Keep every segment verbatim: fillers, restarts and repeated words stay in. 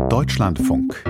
Deutschlandfunk.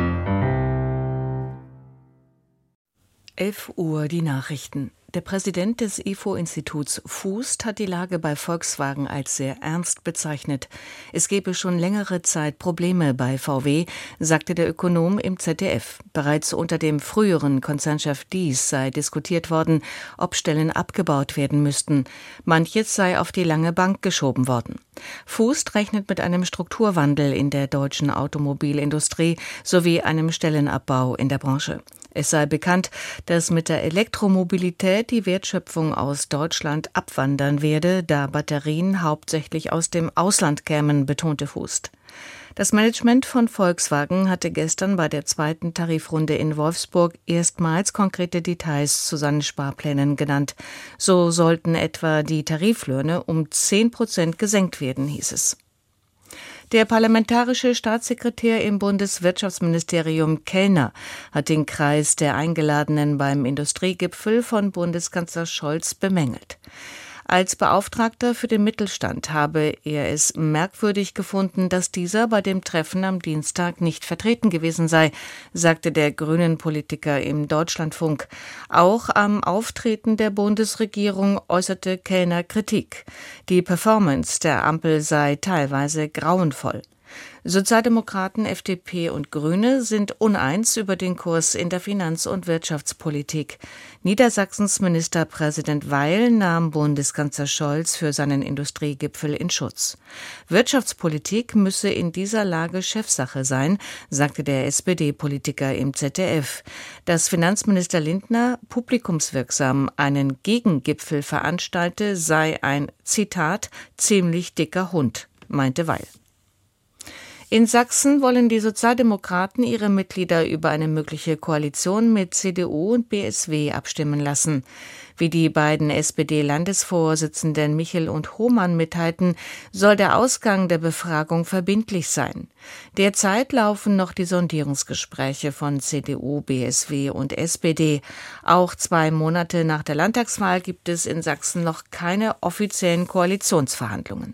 elf Uhr die Nachrichten. Der Präsident des I F O-Instituts Fußt hat die Lage bei Volkswagen als sehr ernst bezeichnet. Es gebe schon längere Zeit Probleme bei V W, sagte der Ökonom im Z D F. Bereits unter dem früheren Konzernchef Diess sei diskutiert worden, ob Stellen abgebaut werden müssten. Manches sei auf die lange Bank geschoben worden. Fußt rechnet mit einem Strukturwandel in der deutschen Automobilindustrie sowie einem Stellenabbau in der Branche. Es sei bekannt, dass mit der Elektromobilität die Wertschöpfung aus Deutschland abwandern werde, da Batterien hauptsächlich aus dem Ausland kämen, betonte Fußt. Das Management von Volkswagen hatte gestern bei der zweiten Tarifrunde in Wolfsburg erstmals konkrete Details zu seinen Sparplänen genannt. So sollten etwa die Tariflöhne um zehn Prozent gesenkt werden, hieß es. Der parlamentarische Staatssekretär im Bundeswirtschaftsministerium Kellner hat den Kreis der Eingeladenen beim Industriegipfel von Bundeskanzler Scholz bemängelt. Als Beauftragter für den Mittelstand habe er es merkwürdig gefunden, dass dieser bei dem Treffen am Dienstag nicht vertreten gewesen sei, sagte der Grünen-Politiker im Deutschlandfunk. Auch am Auftreten der Bundesregierung äußerte Kellner Kritik. Die Performance der Ampel sei teilweise grauenvoll. Sozialdemokraten, F D P und Grüne sind uneins über den Kurs in der Finanz- und Wirtschaftspolitik. Niedersachsens Ministerpräsident Weil nahm Bundeskanzler Scholz für seinen Industriegipfel in Schutz. Wirtschaftspolitik müsse in dieser Lage Chefsache sein, sagte der S P D-Politiker im Z D F. Dass Finanzminister Lindner publikumswirksam einen Gegengipfel veranstalte, sei ein, Zitat, ziemlich dicker Hund, meinte Weil. In Sachsen wollen die Sozialdemokraten ihre Mitglieder über eine mögliche Koalition mit C D U und B S W abstimmen lassen. Wie die beiden S P D-Landesvorsitzenden Michel und Hohmann mitteilten, soll der Ausgang der Befragung verbindlich sein. Derzeit laufen noch die Sondierungsgespräche von C D U, B S W und S P D. Auch zwei Monate nach der Landtagswahl gibt es in Sachsen noch keine offiziellen Koalitionsverhandlungen.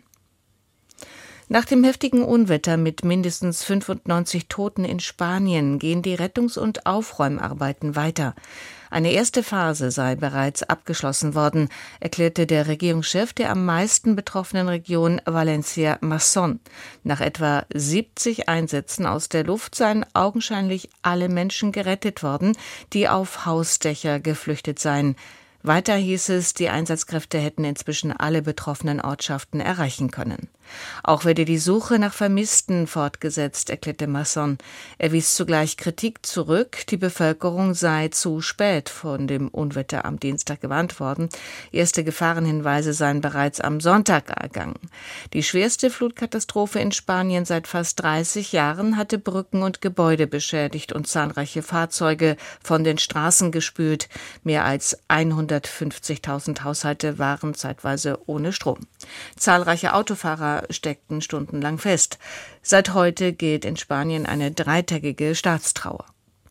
Nach dem heftigen Unwetter mit mindestens fünfundneunzig Toten in Spanien gehen die Rettungs- und Aufräumarbeiten weiter. Eine erste Phase sei bereits abgeschlossen worden, erklärte der Regierungschef der am meisten betroffenen Region Valencia-Masson. Nach etwa siebzig Einsätzen aus der Luft seien augenscheinlich alle Menschen gerettet worden, die auf Hausdächer geflüchtet seien. Weiter hieß es, die Einsatzkräfte hätten inzwischen alle betroffenen Ortschaften erreichen können. Auch werde die Suche nach Vermissten fortgesetzt, erklärte Masson. Er wies zugleich Kritik zurück, die Bevölkerung sei zu spät von dem Unwetter am Dienstag gewarnt worden. Erste Gefahrenhinweise seien bereits am Sonntag ergangen. Die schwerste Flutkatastrophe in Spanien seit fast dreißig Jahren hatte Brücken und Gebäude beschädigt und zahlreiche Fahrzeuge von den Straßen gespült. Mehr als hundertfünfzigtausend Haushalte waren zeitweise ohne Strom. Zahlreiche Autofahrer steckten stundenlang fest. Seit heute gilt in Spanien eine dreitägige Staatstrauer.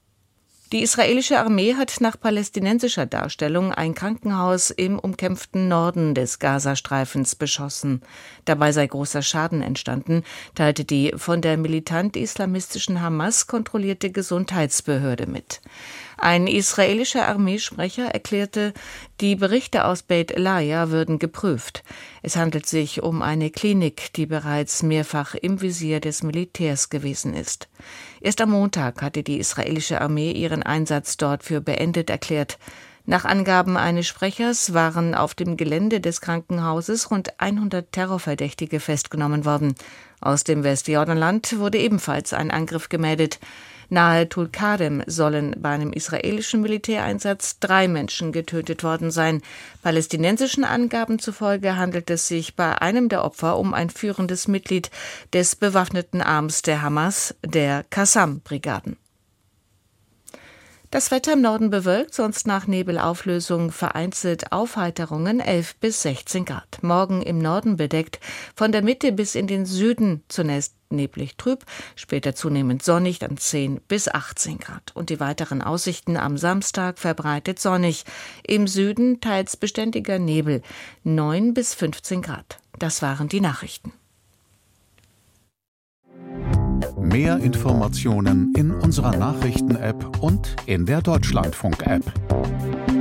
Die israelische Armee hat nach palästinensischer Darstellung ein Krankenhaus im umkämpften Norden des Gazastreifens beschossen. Dabei sei großer Schaden entstanden, teilte die von der militant-islamistischen Hamas kontrollierte Gesundheitsbehörde mit. Ein israelischer Armeesprecher erklärte, die Berichte aus Beit Lahiya würden geprüft. Es handelt sich um eine Klinik, die bereits mehrfach im Visier des Militärs gewesen ist. Erst am Montag hatte die israelische Armee ihren Einsatz dort für beendet erklärt. Nach Angaben eines Sprechers waren auf dem Gelände des Krankenhauses rund hundert Terrorverdächtige festgenommen worden. Aus dem Westjordanland wurde ebenfalls ein Angriff gemeldet. Nahe Tulkarem sollen bei einem israelischen Militäreinsatz drei Menschen getötet worden sein. Palästinensischen Angaben zufolge handelt es sich bei einem der Opfer um ein führendes Mitglied des bewaffneten Arms der Hamas, der Qassam-Brigaden. Das Wetter im Norden bewölkt, sonst nach Nebelauflösung vereinzelt Aufheiterungen elf bis sechzehn Grad. Morgen im Norden bedeckt, von der Mitte bis in den Süden zunächst neblig trüb, später zunehmend sonnig, dann zehn bis achtzehn Grad. Und die weiteren Aussichten am Samstag verbreitet sonnig. Im Süden teils beständiger Nebel, neun bis fünfzehn Grad. Das waren die Nachrichten. Mehr Informationen in unserer Nachrichten-App und in der Deutschlandfunk-App.